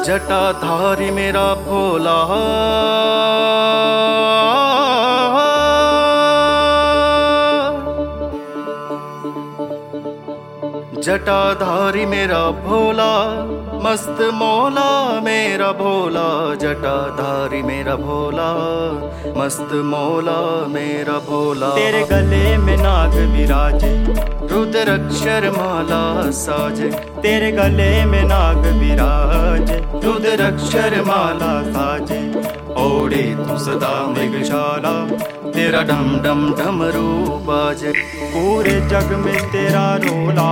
जटाधारी मेरा भोला, जटाधारी मेरा भोला, मस्त मौला मेरा भोला। जटाधारी मेरा भोला, मस्त मौला मेरा भोला। तेरे गले में नाग विराजे, रुद्राक्षर माला साजे। तेरे गले में नाग विराजे, रुद्राक्षर माला साजे। ओढ़े तू सदा मृगशाला, तेरा डम डम डमरू बाजे। पूरे जग में तेरा रोला,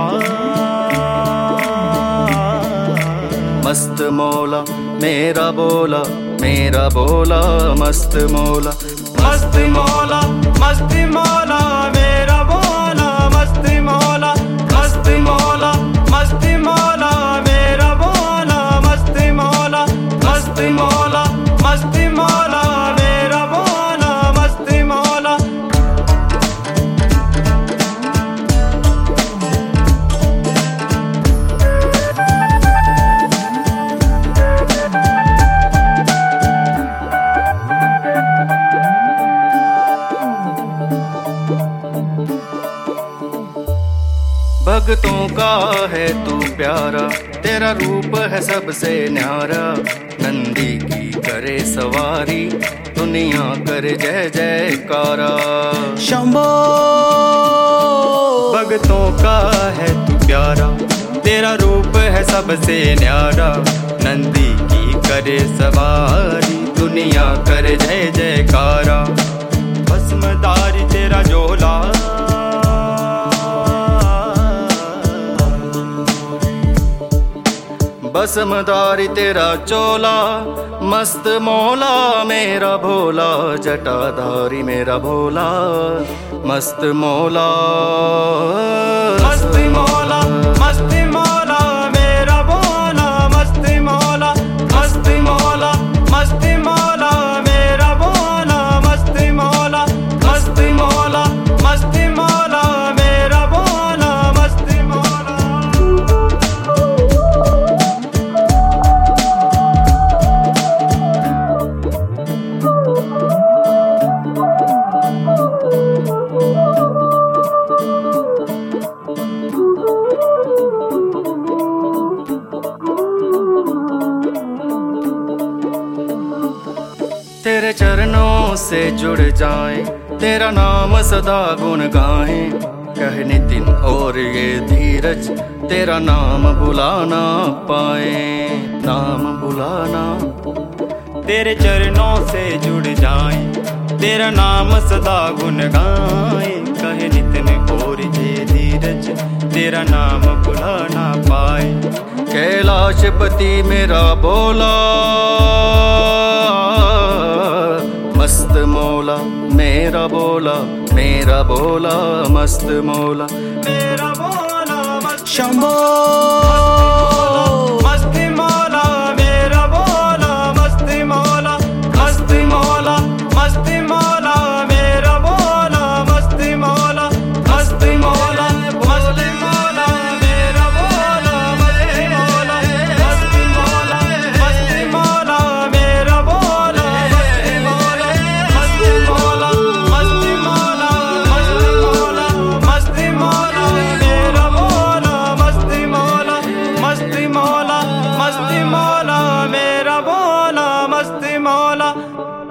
मस्त मौला मेरा बोला, मेरा बोला मस्त मौला। मस्त मौला, मस्त मौला मेरा बोला, मस्त मौला, मस्त मौला, मस्त मौला मेरा बोला, मस्त मौला, मस्त मौला, मस्त मौला मेरा बोला, मस्त मौला। भक्तों का है तू प्यारा, तेरा रूप है सबसे न्यारा। नंदी की करे सवारी, दुनिया करे जय जयकारा। शंभो भक्तों का है तू प्यारा, तेरा रूप है सबसे न्यारा। नंदी की करे सवारी, दुनिया करे जय जयकारा। भस्मधारी तेरा झोला, भस्मधारी तेरा चोला, मस्त मौला मेरा भोला। जटाधारी मेरा भोला, मस्त मौला, मस्त मौला, मस्त मौला मेरा भोला, मस्त मौला, मस्त मौला, मस्त मौला मेरा भोला, मस्त मौला, मस्त मौला, मस्त मौला मेरा भोला, मस्त मौला। तेरे चरणों से जुड़ जाएं, तेरा नाम सदा गुण गाएं। कह नितिन और ये धीरज, तेरा नाम बुलाना पाए, नाम बुलाना। तेरे चरणों से जुड़ जाएं, तेरा नाम सदा गुण गाएं। कहे नितिन और ये धीरज, तेरा नाम बुलाना पाए। कैलाशपति मेरा बोला, मस्त मौला मेरा बोला, मेरा बोला मस्त मौला। मेरा बोला मस्त शंभो मस्त मौला, मेरा बोला मस्त मौला, मस्त मौला, मस्त मौला मेरा बोला, मस्त मौला, मस्त मौला, मस्त मौला मेरा बोला, मस्त मौला, मस्त मौला, मस्त मौला मेरा बोला, मस्त मौला, मस्त मौला, मस्त मौला, मस्त मौला, मस्त मौला मेरा बोला, मस्त मौला, मस्त मौला, मस्त मौला मेरा बोला, मस्त मौला।